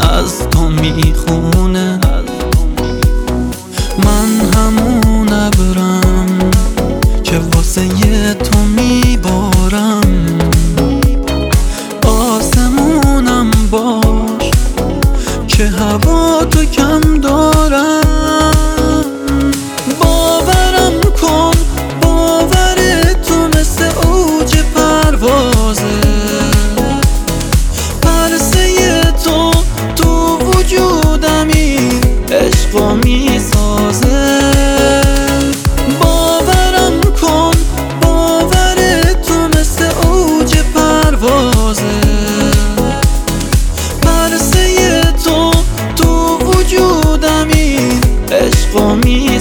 از تو میخونه. من همون ابرم که واسه تو میبارم، آسمونم باش که هوا تو کم دارم. باورم کن باور تو مثل اوج پروازه، پرسه تو وجودمی عشقو میسازه. باورم کن باور تو مثل اوج پروازه، پرسه تو وجودمی عشقو میسازه.